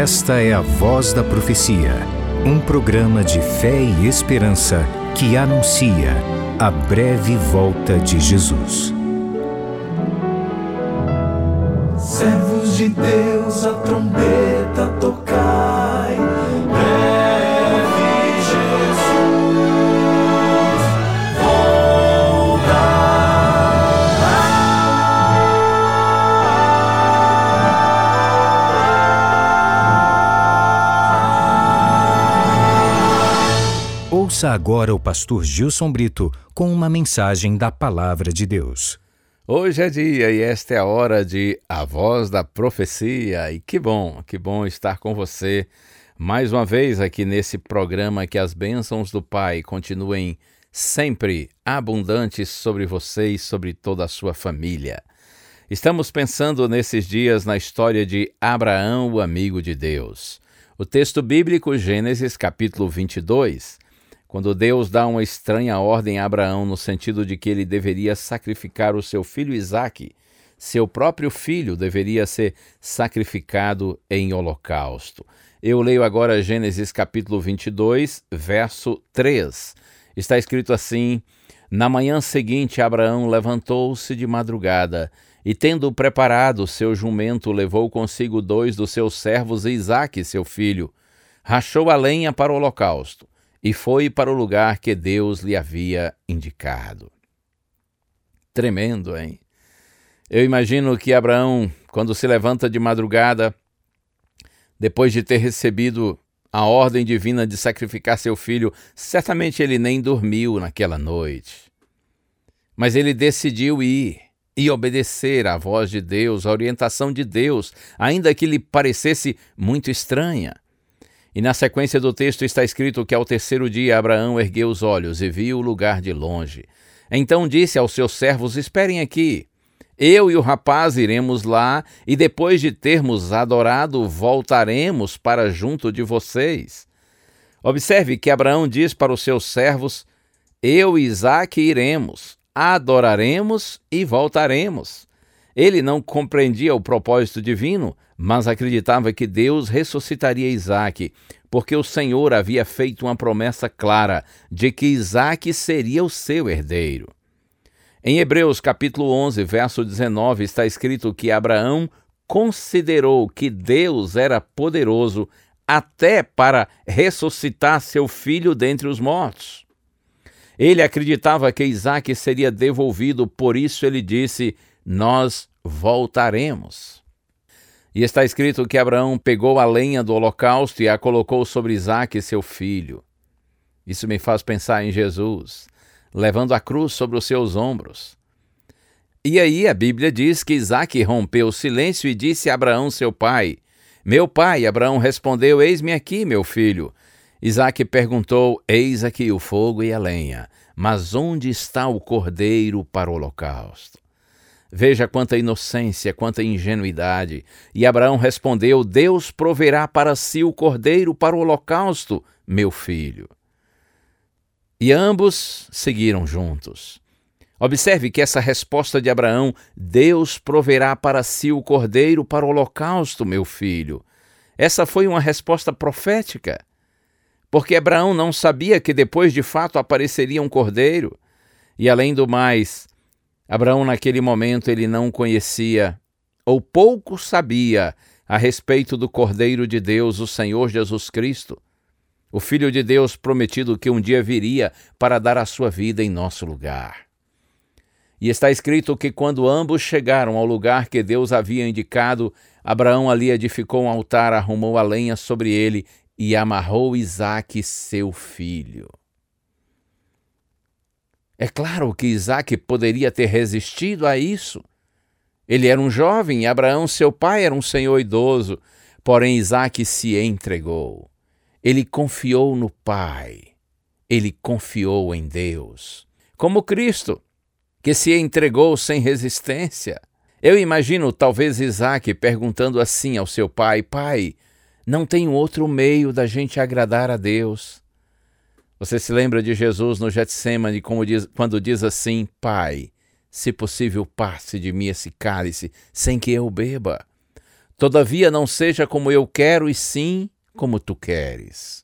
Esta é a Voz da Profecia, um programa de fé e esperança que anuncia a breve volta de Jesus. Servos de Deus, a trombeta tocai, breve Jesus voltará. Ouça agora o pastor Gilson Brito com uma mensagem da Palavra de Deus. Hoje é dia e esta é a hora de A Voz da Profecia. E que bom estar com você mais uma vez aqui nesse programa, que as bênçãos do Pai continuem sempre abundantes sobre você e sobre toda a sua família. Estamos pensando nesses dias na história de Abraão, o amigo de Deus. O texto bíblico, Gênesis capítulo 22, quando Deus dá uma estranha ordem a Abraão no sentido de que ele deveria sacrificar o seu filho Isaque, seu próprio filho deveria ser sacrificado em holocausto. Eu leio agora Gênesis capítulo 22, verso 3. Está escrito assim: Na manhã seguinte, Abraão levantou-se de madrugada e, tendo preparado seu jumento, levou consigo 2 dos seus servos e Isaque, seu filho. Rachou a lenha para o holocausto e foi para o lugar que Deus lhe havia indicado. Tremendo, hein? Eu imagino que Abraão, quando se levanta de madrugada, depois de ter recebido a ordem divina de sacrificar seu filho, certamente ele nem dormiu naquela noite. Mas ele decidiu ir e obedecer à voz de Deus, à orientação de Deus, ainda que lhe parecesse muito estranha. E na sequência do texto está escrito que ao terceiro dia Abraão ergueu os olhos e viu o lugar de longe. Então disse aos seus servos: Esperem aqui, eu e o rapaz iremos lá e depois de termos adorado, voltaremos para junto de vocês. Observe que Abraão diz para os seus servos: Eu e Isaque iremos, adoraremos e voltaremos. Ele não compreendia o propósito divino, mas acreditava que Deus ressuscitaria Isaque, porque o Senhor havia feito uma promessa clara de que Isaque seria o seu herdeiro. Em Hebreus capítulo 11, verso 19, está escrito que Abraão considerou que Deus era poderoso até para ressuscitar seu filho dentre os mortos. Ele acreditava que Isaque seria devolvido, por isso ele disse: Nós voltaremos. E está escrito que Abraão pegou a lenha do holocausto e a colocou sobre Isaque, seu filho. Isso me faz pensar em Jesus, levando a cruz sobre os seus ombros. E aí a Bíblia diz que Isaque rompeu o silêncio e disse a Abraão, seu pai: Meu pai. Abraão respondeu: Eis-me aqui, meu filho. Isaque perguntou: Eis aqui o fogo e a lenha, mas onde está o cordeiro para o holocausto? Veja quanta inocência, quanta ingenuidade. E Abraão respondeu: Deus proverá para si o cordeiro para o holocausto, meu filho. E ambos seguiram juntos. Observe que essa resposta de Abraão, Deus proverá para si o cordeiro para o holocausto, meu filho, essa foi uma resposta profética, porque Abraão não sabia que depois de fato apareceria um cordeiro. E além do mais, Abraão naquele momento ele não conhecia, ou pouco sabia, a respeito do Cordeiro de Deus, o Senhor Jesus Cristo, o Filho de Deus prometido que um dia viria para dar a sua vida em nosso lugar. E está escrito que quando ambos chegaram ao lugar que Deus havia indicado, Abraão ali edificou um altar, arrumou a lenha sobre ele e amarrou Isaque, seu filho. É claro que Isaque poderia ter resistido a isso. Ele era um jovem e Abraão, seu pai, era um senhor idoso. Porém, Isaque se entregou. Ele confiou no Pai. Ele confiou em Deus. Como Cristo, que se entregou sem resistência. Eu imagino talvez Isaque perguntando assim ao seu pai: Pai, não tem outro meio da gente agradar a Deus? Você se lembra de Jesus no Getsêmani, quando diz assim: Pai, se possível, passe de mim esse cálice sem que eu beba. Todavia não seja como eu quero, e sim como tu queres.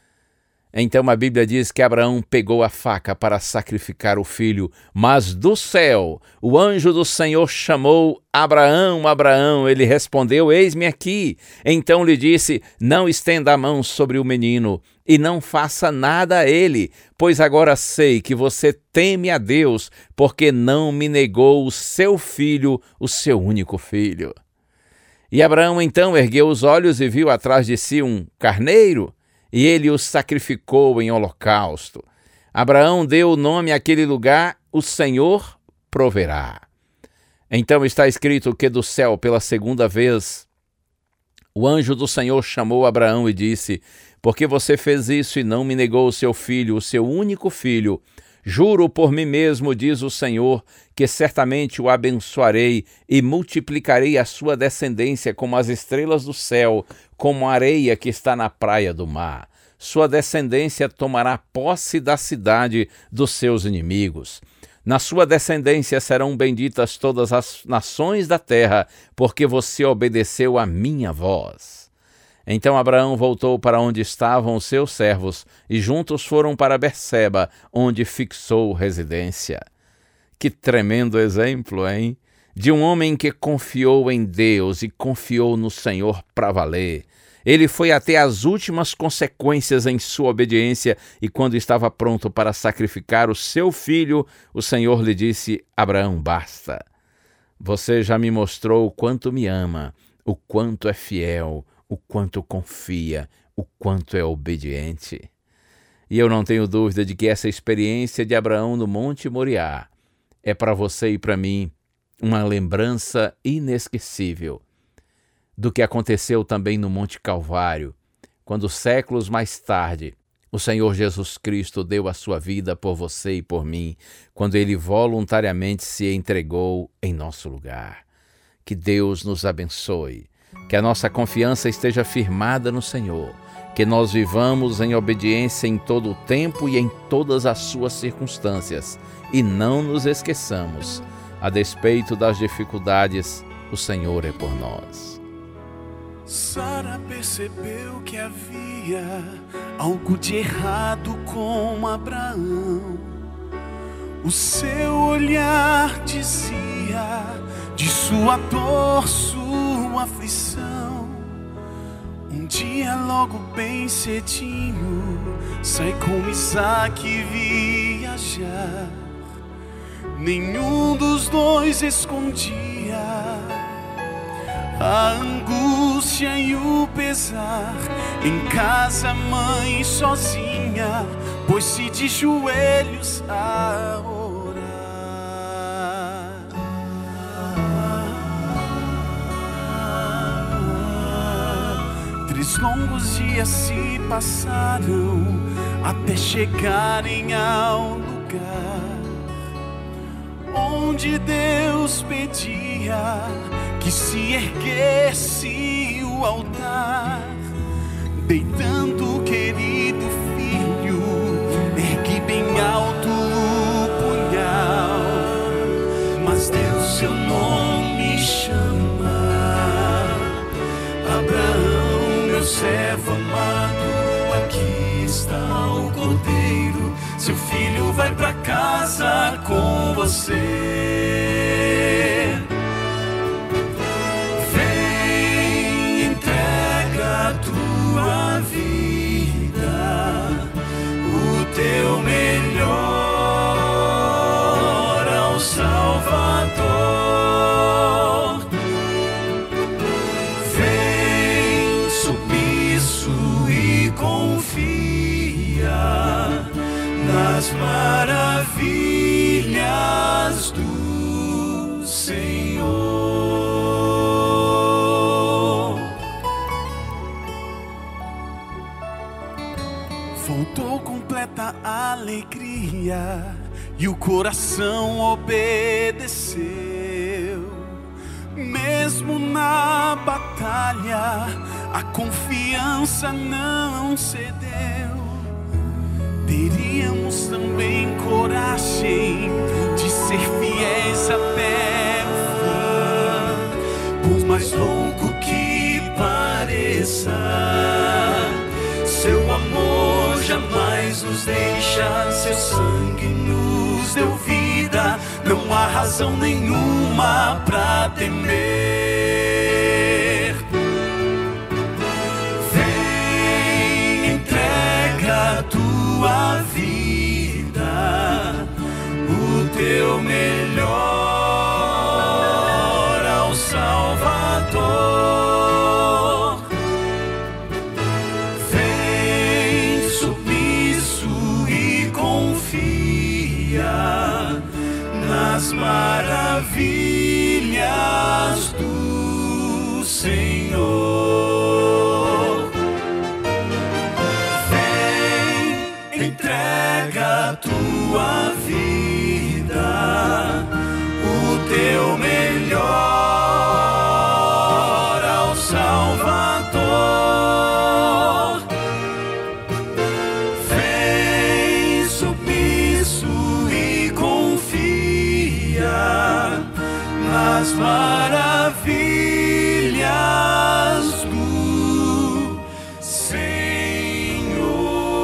Então a Bíblia diz que Abraão pegou a faca para sacrificar o filho, mas do céu o anjo do Senhor chamou: Abraão, Abraão. Ele respondeu: eis-me aqui. Então lhe disse: não estenda a mão sobre o menino e não faça nada a ele, pois agora sei que você teme a Deus, porque não me negou o seu filho, o seu único filho. E Abraão então ergueu os olhos e viu atrás de si um carneiro, e ele o sacrificou em holocausto. Abraão deu o nome àquele lugar: o Senhor proverá. Então está escrito que do céu, pela segunda vez, o anjo do Senhor chamou Abraão e disse: porque você fez isso e não me negou o seu filho, o seu único filho, juro por mim mesmo, diz o Senhor, que certamente o abençoarei e multiplicarei a sua descendência como as estrelas do céu, como a areia que está na praia do mar. Sua descendência tomará posse da cidade dos seus inimigos. Na sua descendência serão benditas todas as nações da terra, porque você obedeceu à minha voz. Então Abraão voltou para onde estavam os seus servos, e juntos foram para Berseba, onde fixou residência. Que tremendo exemplo, hein? De um homem que confiou em Deus e confiou no Senhor para valer. Ele foi até as últimas consequências em sua obediência, e quando estava pronto para sacrificar o seu filho, o Senhor lhe disse: Abraão, basta. Você já me mostrou o quanto me ama, o quanto é fiel, o quanto confia, o quanto é obediente. E eu não tenho dúvida de que essa experiência de Abraão no Monte Moriá é para você e para mim uma lembrança inesquecível do que aconteceu também no Monte Calvário, quando séculos mais tarde o Senhor Jesus Cristo deu a sua vida por você e por mim, quando Ele voluntariamente se entregou em nosso lugar. Que Deus nos abençoe, que a nossa confiança esteja firmada no Senhor, que nós vivamos em obediência em todo o tempo e em todas as suas circunstâncias, e não nos esqueçamos, a despeito das dificuldades, o Senhor é por nós. Sara percebeu que havia algo de errado com Abraão. O seu olhar dizia de sua dor, sua aflição. Um dia logo bem cedinho sai com Isaac viajar. Nenhum dos dois escondia a angústia e o pesar. Em casa a mãe sozinha pôs-se de joelhos a orar. 3 longos dias se passaram até chegarem ao lugar onde Deus pedia que se erguesse o altar. Deitando o querido filho, ergue bem alto o punhal. Mas Deus seu nome chama: Abraão, meu servo amado, aqui está o cordeiro. Seu filho vai pra casa com você. Tua vida, o teu melhor ao Salvador. Vem submisso e confia nas maravilhas do Senhor. Voltou completa alegria e o coração obedeceu. Mesmo na batalha, a confiança não cedeu. Teríamos também coragem de ser fiéis até o fim. Por mais louco que Seu amor jamais nos deixa, seu sangue nos deu vida, não há razão nenhuma pra temer. Vem, entrega a tua vida, o teu melhor ao Salvador. Vem submisso e confia nas maravilhas do Senhor. Vem, entrega a tua vida, o teu melhor ao Salvador. Vem submisso e confia nas maravilhas do Senhor.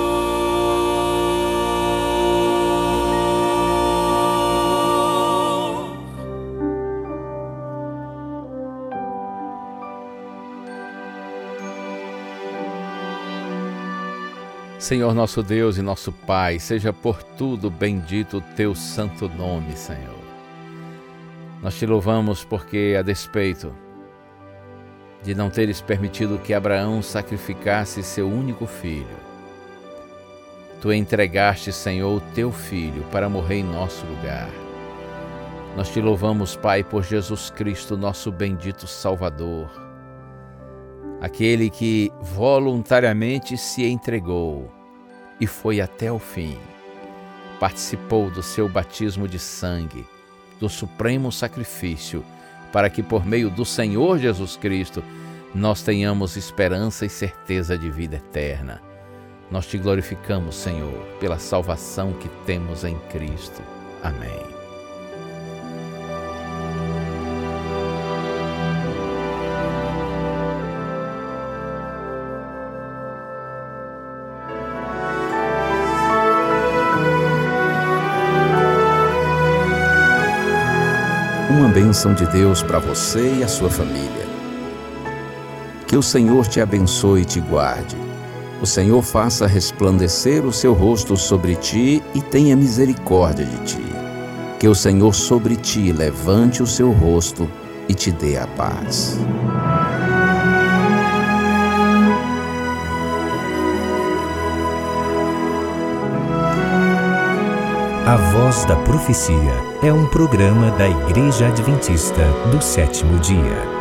Senhor nosso Deus e nosso Pai, seja por tudo bendito o teu santo nome, Senhor. Nós te louvamos porque, a despeito de não teres permitido que Abraão sacrificasse seu único filho, tu entregaste, Senhor, o teu filho para morrer em nosso lugar. Nós te louvamos, Pai, por Jesus Cristo, nosso bendito Salvador, aquele que voluntariamente se entregou e foi até o fim, participou do seu batismo de sangue, do supremo sacrifício, para que por meio do Senhor Jesus Cristo nós tenhamos esperança e certeza de vida eterna. Nós te glorificamos, Senhor, pela salvação que temos em Cristo. Amém. Uma bênção de Deus para você e a sua família. Que o Senhor te abençoe e te guarde. O Senhor faça resplandecer o seu rosto sobre ti e tenha misericórdia de ti. Que o Senhor sobre ti levante o seu rosto e te dê a paz. A Voz da Profecia é um programa da Igreja Adventista do Sétimo Dia.